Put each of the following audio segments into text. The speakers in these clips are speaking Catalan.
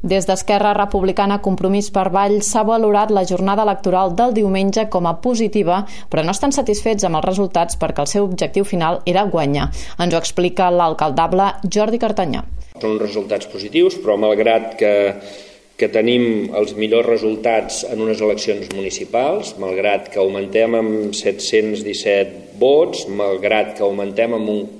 Des d'Esquerra Republicana Compromís per Vall s'ha valorat la jornada electoral del diumenge com a positiva, però no estan satisfets amb els resultats perquè el seu objectiu final era guanyar. Ens ho explica l'alcaldable Jordi Cartanyà. Són resultats positius, però malgrat que tenim els millors resultats en unes eleccions municipals, malgrat que augmentem amb 717 vots, malgrat que augmentem amb un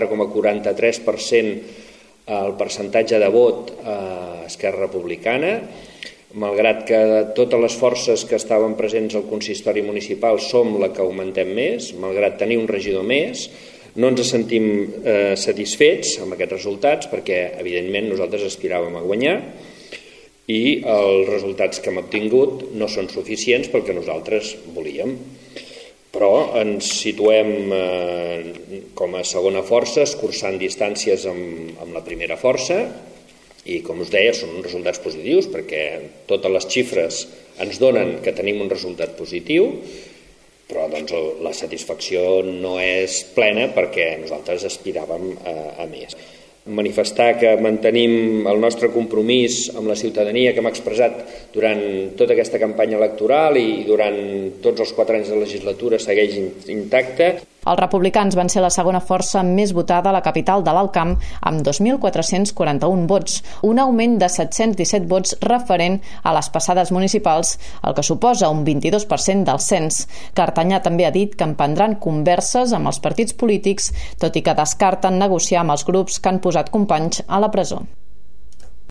4,43% el percentatge de vot a Esquerra Republicana, malgrat que totes les forces que estaven presents al consistori municipal som la que augmentem més, malgrat tenir un regidor més, no ens sentim satisfets amb aquests resultats perquè, evidentment, nosaltres aspiràvem a guanyar i els resultats que hem obtingut no són suficients pel que nosaltres volíem. Però ens situem com a segona força, escurçant distàncies amb la primera força i, com us deia, són uns resultats positius perquè totes les xifres ens donen que tenim un resultat positiu, però doncs, la satisfacció no és plena perquè nosaltres aspiràvem a més. Manifestar que mantenim el nostre compromís amb la ciutadania que hem expressat durant tota aquesta campanya electoral i durant tots els 4 anys de legislatura segueix intacte. Els republicans van ser la segona força més votada a la capital de l'Alt Camp amb 2.441 vots, un augment de 717 vots referent a les passades municipals, el que suposa un 22% del cens. Cartanyà també ha dit que emprendran converses amb els partits polítics, tot i que descarten negociar amb els grups que han posat companys a la presó.